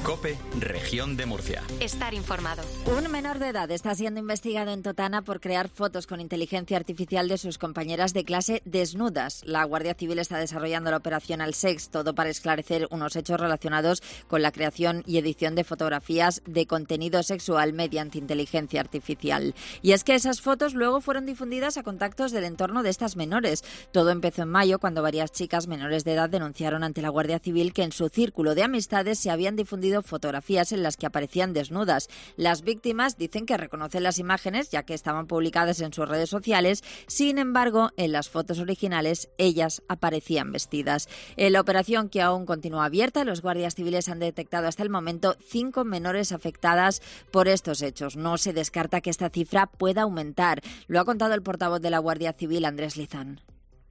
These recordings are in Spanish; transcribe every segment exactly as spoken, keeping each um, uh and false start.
COPE, Región de Murcia. Estar informado. Un menor de edad está siendo investigado en Totana por crear fotos con inteligencia artificial de sus compañeras de clase desnudas. La Guardia Civil está desarrollando la operación Alsex, todo para esclarecer unos hechos relacionados con la creación y edición de fotografías de contenido sexual mediante inteligencia artificial. Y es que esas fotos luego fueron difundidas a contactos del entorno de estas menores. Todo empezó en mayo, cuando varias chicas menores de edad denunciaron ante la Guardia Civil que en su círculo de amistades se habían difundido fotografías en las que aparecían desnudas. Las víctimas dicen que reconocen las imágenes, ya que estaban publicadas en sus redes sociales. Sin embargo, en las fotos originales, ellas aparecían vestidas. En la operación, que aún continúa abierta, los guardias civiles han detectado hasta el momento cinco menores afectadas por estos hechos. No se descarta que esta cifra pueda aumentar. Lo ha contado el portavoz de la Guardia Civil, Andrés Lizán.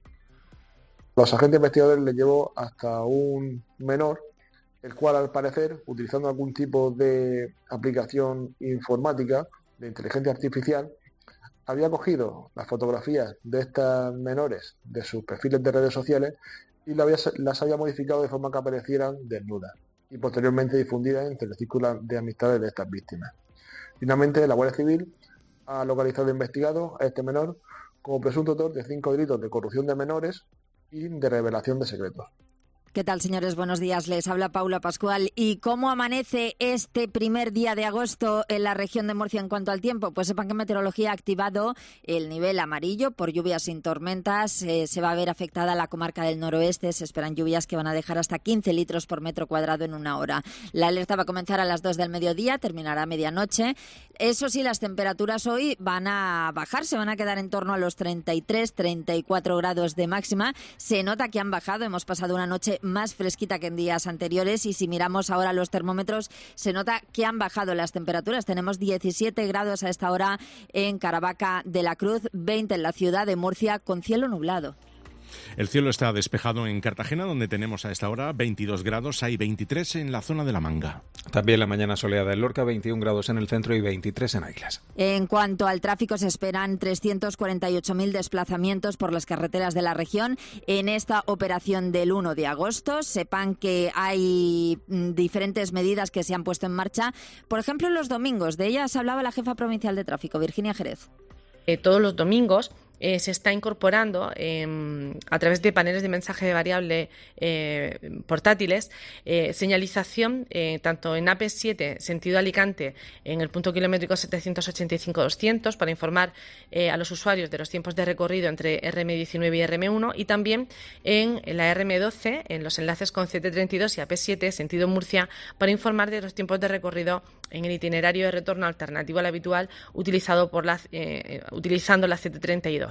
Los agentes investigadores les llevó hasta un menor, el cual, al parecer, utilizando algún tipo de aplicación informática de inteligencia artificial, había cogido las fotografías de estas menores de sus perfiles de redes sociales y las había modificado de forma que aparecieran desnudas y posteriormente difundidas entre el círculo de amistades de estas víctimas. Finalmente, la Guardia Civil ha localizado e investigado a este menor como presunto autor de cinco delitos de corrupción de menores y de revelación de secretos. ¿Qué tal, señores? Buenos días. Les habla Paula Pascual. ¿Y cómo amanece este primer día de agosto en la región de Murcia en cuanto al tiempo? Pues sepan que Meteorología ha activado el nivel amarillo por lluvias sin tormentas. Eh, se va a ver afectada la comarca del noroeste. Se esperan lluvias que van a dejar hasta quince litros por metro cuadrado en una hora. La alerta va a comenzar a las dos del mediodía, terminará a medianoche. Eso sí, las temperaturas hoy van a bajar, se van a quedar en torno a los treinta y tres, treinta y cuatro grados de máxima. Se nota que han bajado, hemos pasado una noche más fresquita que en días anteriores y si miramos ahora los termómetros se nota que han bajado las temperaturas. Tenemos diecisiete grados a esta hora en Caravaca de la Cruz, veinte en la ciudad de Murcia con cielo nublado. El cielo está despejado en Cartagena, donde tenemos a esta hora veintidós grados, hay veintitrés en la zona de La Manga. También la mañana soleada en Lorca, veintiún grados en el centro y veintitrés en Águilas. En cuanto al tráfico, se esperan trescientos cuarenta y ocho mil desplazamientos por las carreteras de la región en esta operación del uno de agosto. Sepan que hay diferentes medidas que se han puesto en marcha. Por ejemplo, los domingos. De ellas hablaba la jefa provincial de tráfico, Virginia Jerez. Eh, todos los domingos Eh, se está incorporando eh, a través de paneles de mensaje variable eh, portátiles eh, señalización eh, tanto en A P siete sentido Alicante en el punto kilométrico setecientos ochenta y cinco doscientos para informar eh, a los usuarios de los tiempos de recorrido entre R M diecinueve y R M uno y también en la R M doce en los enlaces con C T treinta y dos y A P siete sentido Murcia para informar de los tiempos de recorrido en el itinerario de retorno alternativo al habitual utilizado por la, eh, utilizando la C T treinta y dos.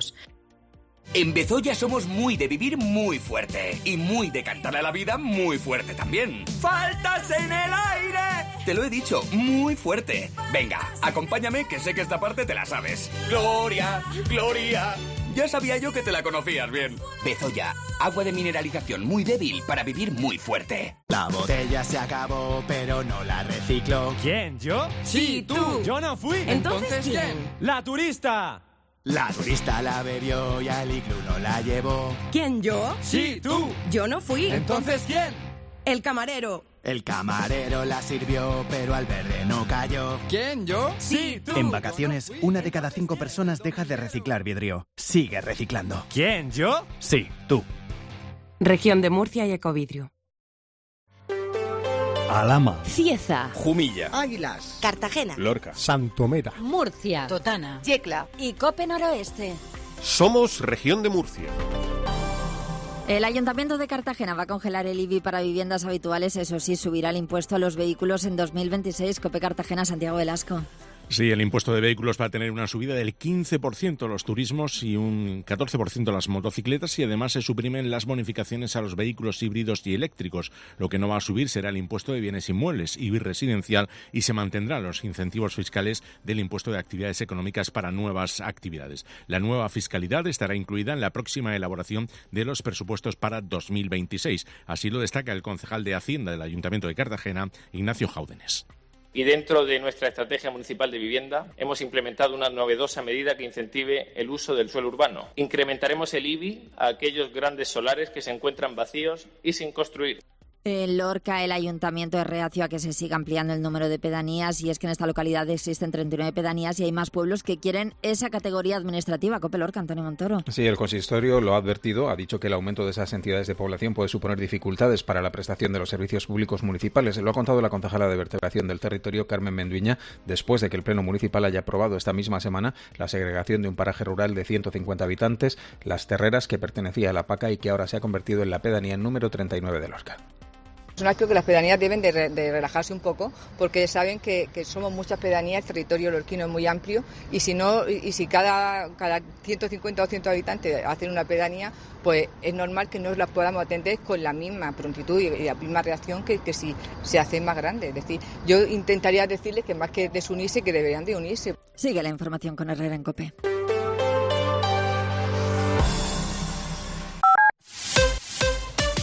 En Bezoya somos muy de vivir muy fuerte y muy de cantarle a la vida muy fuerte también. ¡Faltas en el aire! Te lo he dicho, muy fuerte. Venga, acompáñame que sé que esta parte te la sabes. ¡Gloria! ¡Gloria! Ya sabía yo que te la conocías bien. Bezoya, agua de mineralización muy débil para vivir muy fuerte. La botella se acabó, pero no la reciclo. ¿Quién? ¿Yo? Sí, tú. Yo no fui. ¿Entonces quién? ¡La turista! La turista la bebió y al iglú no la llevó. ¿Quién, yo? Sí, tú. Yo no fui. ¿Entonces quién? El camarero. El camarero la sirvió, pero al verde no cayó. ¿Quién, yo? Sí, tú. En vacaciones, una de cada cinco personas deja de reciclar vidrio. Sigue reciclando. ¿Quién, yo? Sí, tú. Región de Murcia y Ecovidrio. Alhama, Cieza, Jumilla, Águilas, Cartagena, Lorca, Santomera, Murcia, Totana, Yecla y Cope Noroeste. Somos Región de Murcia. El Ayuntamiento de Cartagena va a congelar el I B I para viviendas habituales, eso sí, subirá el impuesto a los vehículos en dos mil veintiséis. Cope Cartagena, Santiago Velasco. Sí, el impuesto de vehículos va a tener una subida del quince por ciento los turismos y un catorce por ciento las motocicletas y además se suprimen las bonificaciones a los vehículos híbridos y eléctricos. Lo que no va a subir será el impuesto de bienes inmuebles, I B I residencial, y se mantendrán los incentivos fiscales del impuesto de actividades económicas para nuevas actividades. La nueva fiscalidad estará incluida en la próxima elaboración de los presupuestos para dos mil veintiséis. Así lo destaca el concejal de Hacienda del Ayuntamiento de Cartagena, Ignacio Jáudenes. Y dentro de nuestra estrategia municipal de vivienda hemos implementado una novedosa medida que incentive el uso del suelo urbano. Incrementaremos el I B I a aquellos grandes solares que se encuentran vacíos y sin construir. En Lorca, el ayuntamiento es reacio a que se siga ampliando el número de pedanías, y es que en esta localidad existen treinta y nueve pedanías y hay más pueblos que quieren esa categoría administrativa. COPE Lorca, Antonio Montoro. Sí, el consistorio lo ha advertido, ha dicho que el aumento de esas entidades de población puede suponer dificultades para la prestación de los servicios públicos municipales. Lo ha contado la concejala de Vertebración del Territorio, Carmen Menduiña, después de que el Pleno Municipal haya aprobado esta misma semana la segregación de un paraje rural de ciento cincuenta habitantes, Las Terreras, que pertenecía a la PACA y que ahora se ha convertido en la pedanía número treinta y nueve de Lorca. Creo que las pedanías deben de, re, de relajarse un poco, porque saben que, que somos muchas pedanías, el territorio lorquino es muy amplio, y si no, y si cada, cada ciento cincuenta o cien habitantes hacen una pedanía, pues es normal que no las podamos atender con la misma prontitud y, y la misma reacción que, que si se hacen más grandes. Es decir, yo intentaría decirles que más que desunirse, que deberían de unirse. Sigue la información con Herrera en COPE.